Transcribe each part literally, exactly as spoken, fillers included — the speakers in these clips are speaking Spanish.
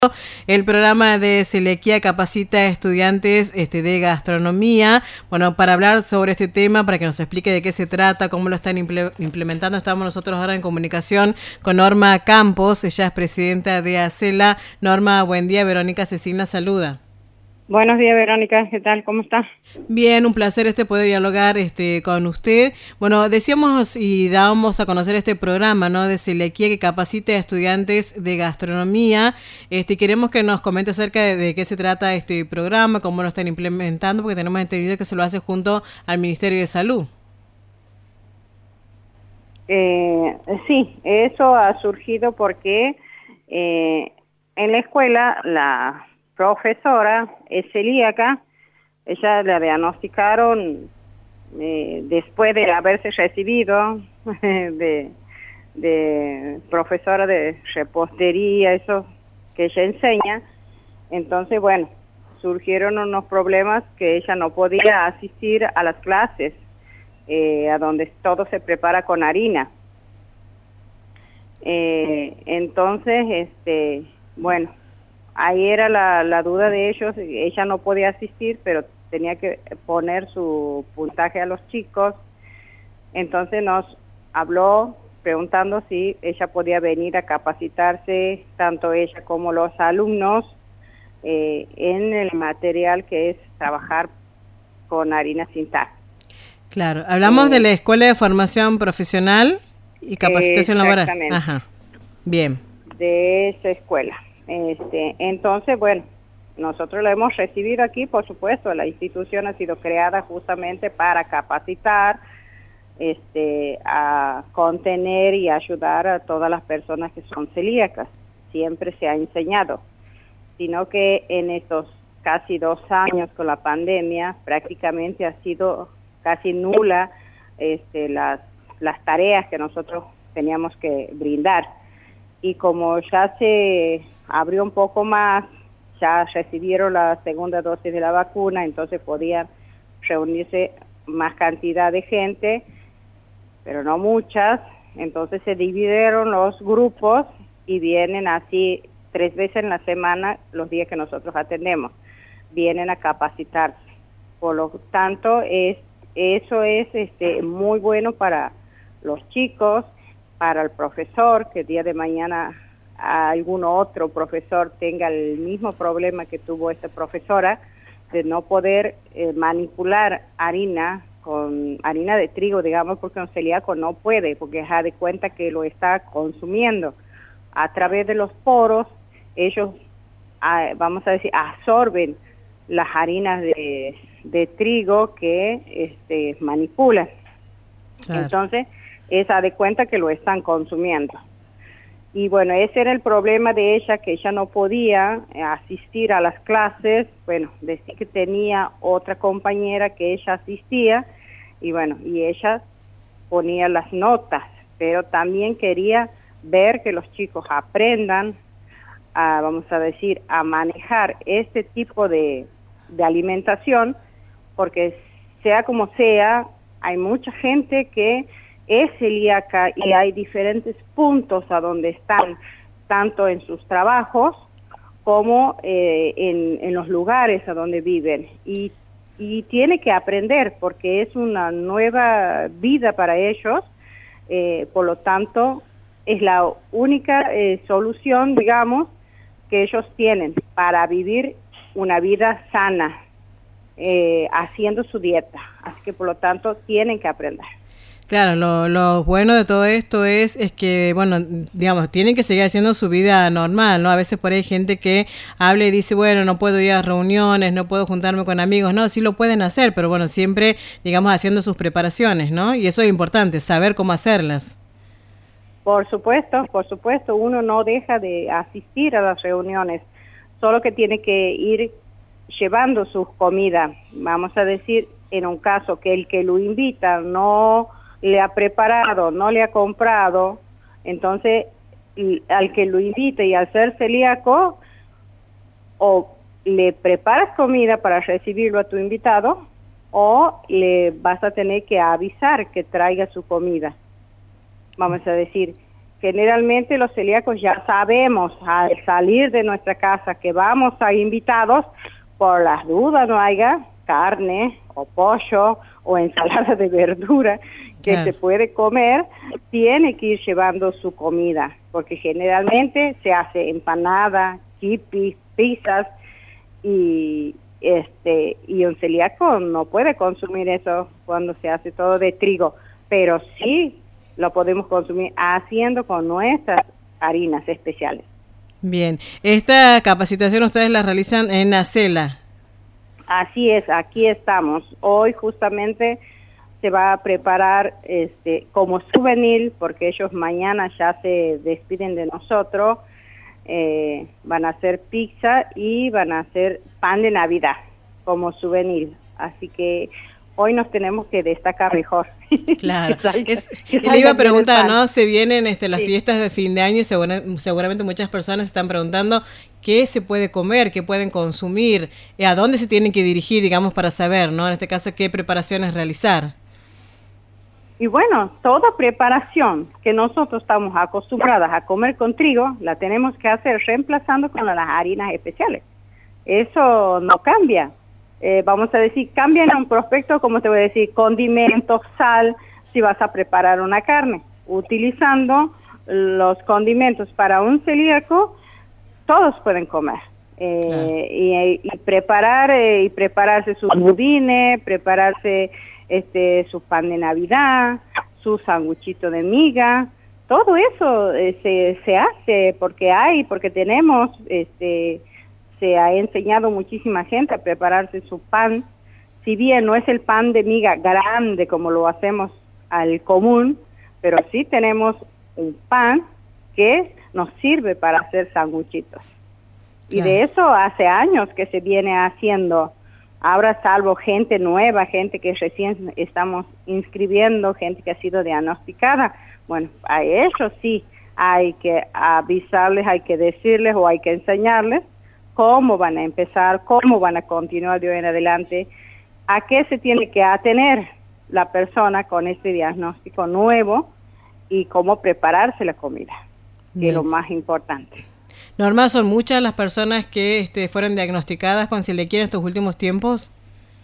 El programa de Celiaquía capacita a estudiantes este, de gastronomía. Bueno, para hablar sobre este tema, para que nos explique de qué se trata, cómo lo están imple implementando, estamos nosotros ahora en comunicación con Norma Campos. Ella es presidenta de ACELA. Norma, buen día. Verónica Cecina saluda. Buenos días, Verónica, ¿qué tal? ¿Cómo está? Bien, un placer este poder dialogar este con usted. Bueno, decíamos y dábamos a conocer este programa, ¿no?, de Celiaquía que capacita a estudiantes de gastronomía. Este, queremos que nos comente acerca de, de qué se trata este programa, cómo lo están implementando, porque tenemos entendido que se lo hace junto al Ministerio de Salud. Eh, sí, eso ha surgido porque eh, en la escuela la profesora es celíaca. Ella la diagnosticaron eh, después de haberse recibido de, de profesora de repostería, eso que ella enseña. Entonces, bueno, surgieron unos problemas que ella no podía asistir a las clases, eh, a donde todo se prepara con harina. Eh, entonces, este, bueno, ahí era la, la duda de ellos. Ella no podía asistir, pero tenía que poner su puntaje a los chicos. Entonces nos habló preguntando si ella podía venir a capacitarse, tanto ella como los alumnos, eh, en el material que es trabajar con harina sin sal. Claro, hablamos eh, de la Escuela de Formación Profesional y Capacitación Laboral. Ajá, bien. De esa escuela. Este, entonces, bueno, nosotros la hemos recibido aquí, por supuesto. La institución ha sido creada justamente para capacitar, este, a contener y ayudar a todas las personas que son celíacas. Siempre se ha enseñado, sino que en estos casi dos años con la pandemia prácticamente ha sido casi nula este, las, las tareas que nosotros teníamos que brindar. Y como ya se abrió un poco más, ya recibieron la segunda dosis de la vacuna, entonces podían reunirse más cantidad de gente, pero no muchas. Entonces se dividieron los grupos y vienen así tres veces en la semana, los días que nosotros atendemos, vienen a capacitarse. Por lo tanto, es, eso es este, muy bueno para los chicos, para el profesor, que el día de mañana algún otro profesor tenga el mismo problema que tuvo esta profesora, de no poder eh, manipular harina con harina de trigo, digamos, porque un celíaco no puede, porque se da cuenta que lo está consumiendo a través de los poros. Ellos, ah, vamos a decir, absorben las harinas de, de trigo que este, manipulan. Claro. Entonces, esa de cuenta que lo están consumiendo. Y bueno, ese era el problema de ella, que ella no podía asistir a las clases. Bueno, decía que tenía otra compañera que ella asistía, y bueno, y ella ponía las notas, pero también quería ver que los chicos aprendan a, vamos a decir, a manejar este tipo de, de alimentación, porque sea como sea, hay mucha gente que es celíaca y hay diferentes puntos a donde están, tanto en sus trabajos como eh, en, en los lugares a donde viven. Y, y tiene que aprender, porque es una nueva vida para ellos. Eh, por lo tanto, es la única eh, solución, digamos, que ellos tienen para vivir una vida sana, eh, haciendo su dieta. Así que, por lo tanto, tienen que aprender. Claro, lo, lo bueno de todo esto es, es que, bueno, digamos, tienen que seguir haciendo su vida normal, ¿no? A veces por ahí hay gente que habla y dice, bueno, no puedo ir a reuniones, no puedo juntarme con amigos. No, sí lo pueden hacer, pero bueno, siempre, digamos, haciendo sus preparaciones, ¿no? Y eso es importante, saber cómo hacerlas. Por supuesto, por supuesto, uno no deja de asistir a las reuniones, solo que tiene que ir llevando sus comidas. Vamos a decir, en un caso que el que lo invita no le ha preparado, no le ha comprado, entonces al que lo invite y al ser celíaco, o le preparas comida para recibirlo a tu invitado, o le vas a tener que avisar que traiga su comida. Vamos a decir, generalmente los celíacos ya sabemos al salir de nuestra casa que vamos a invitados, por las dudas no haya carne o pollo o ensalada de verdura que Claro. se puede comer, tiene que ir llevando su comida, porque generalmente se hace empanada, chipis, pizzas, y este y un celíaco no puede consumir eso cuando se hace todo de trigo, pero sí lo podemos consumir haciendo con nuestras harinas especiales. Bien, esta capacitación ustedes la realizan en Nacela. Así es, aquí estamos. Hoy justamente se va a preparar este como souvenir, porque ellos mañana ya se despiden de nosotros. Eh, van a hacer pizza y van a hacer pan de Navidad como souvenir. Así que hoy nos tenemos que destacar mejor. Claro, que salga, es, que le iba a salga bien el preguntar, pan. ¿no? Se vienen este, las Sí. fiestas de fin de año y segura- seguramente muchas personas están preguntando qué se puede comer, qué pueden consumir, eh, a dónde se tienen que dirigir, digamos, para saber, ¿no? En este caso, qué preparaciones realizar. Y bueno, toda preparación que nosotros estamos acostumbradas a comer con trigo, la tenemos que hacer reemplazando con las harinas especiales. Eso no cambia. Eh, vamos a decir, cambia en un prospecto, como te voy a decir, condimentos, sal, si vas a preparar una carne. Utilizando los condimentos para un celíaco, todos pueden comer. Eh, Claro. y, y preparar eh, y prepararse sus budines, prepararse este su pan de Navidad, su sanguchito de miga, todo eso eh, se, se hace porque hay, porque tenemos, este se ha enseñado muchísima gente a prepararse su pan, si bien no es el pan de miga grande como lo hacemos al común, pero sí tenemos un pan que nos sirve para hacer sanguchitos. Y Claro. de eso hace años que se viene haciendo. Ahora salvo gente nueva, gente que recién estamos inscribiendo, gente que ha sido diagnosticada. Bueno, a ellos sí hay que avisarles, hay que decirles o hay que enseñarles cómo van a empezar, cómo van a continuar de hoy en adelante, a qué se tiene que atener la persona con este diagnóstico nuevo y cómo prepararse la comida, que es lo más importante. Norma, ¿son muchas las personas que este, fueron diagnosticadas con celiaquía en estos últimos tiempos?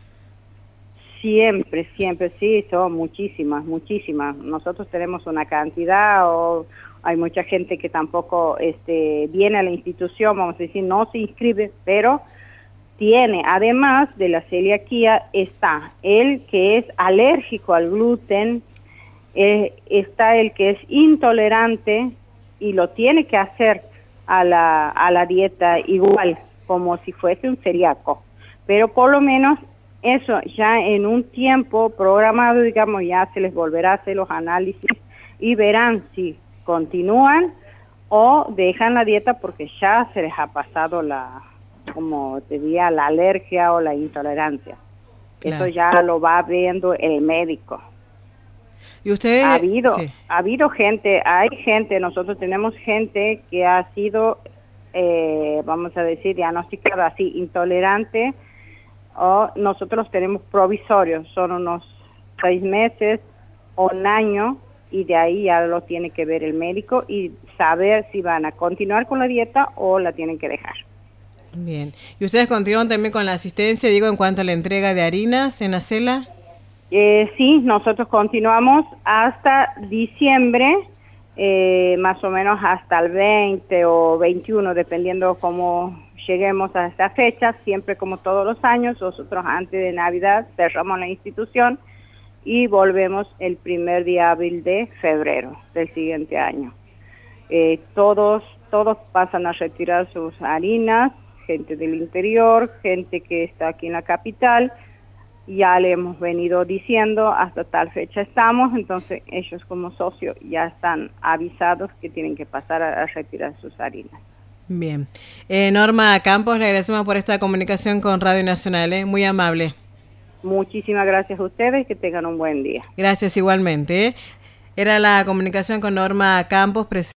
Siempre, siempre, sí, son muchísimas, muchísimas. Nosotros tenemos una cantidad, o hay mucha gente que tampoco este, viene a la institución, vamos a decir, no se inscribe, pero tiene, además de la celiaquía, está el que es alérgico al gluten, eh, está el que es intolerante y lo tiene que hacer a la, a la dieta igual, como si fuese un celíaco, pero por lo menos eso ya en un tiempo programado, digamos, ya se les volverá a hacer los análisis y verán si continúan o dejan la dieta porque ya se les ha pasado la, como te diría, la alergia o la intolerancia. Claro. Eso ya lo va viendo el médico. ¿Y ustedes? Ha habido, sí. ha habido gente, hay gente, nosotros tenemos gente que ha sido, eh, vamos a decir, diagnosticada así, intolerante, o nosotros tenemos provisorios, son unos seis meses o un año, y de ahí ya lo tiene que ver el médico y saber si van a continuar con la dieta o la tienen que dejar. Bien. ¿Y ustedes continúan también con la asistencia, digo, en cuanto a la entrega de harinas en Nacela? Eh, sí, nosotros continuamos hasta diciembre, eh, más o menos hasta el veinte o veintiuno, dependiendo cómo lleguemos a esta fecha. Siempre, como todos los años, nosotros antes de Navidad cerramos la institución y volvemos el primer día hábil de febrero del siguiente año. Eh, todos, todos pasan a retirar sus harinas, gente del interior, gente que está aquí en la capital. Ya le hemos venido diciendo hasta tal fecha estamos, entonces ellos como socios ya están avisados que tienen que pasar a, a retirar sus harinas. Bien. Eh, Norma Campos, le agradecemos por esta comunicación con Radio Nacional, ¿eh? Muy amable. Muchísimas gracias a ustedes y que tengan un buen día. Gracias igualmente. ¿eh? Era la comunicación con Norma Campos, presidenta.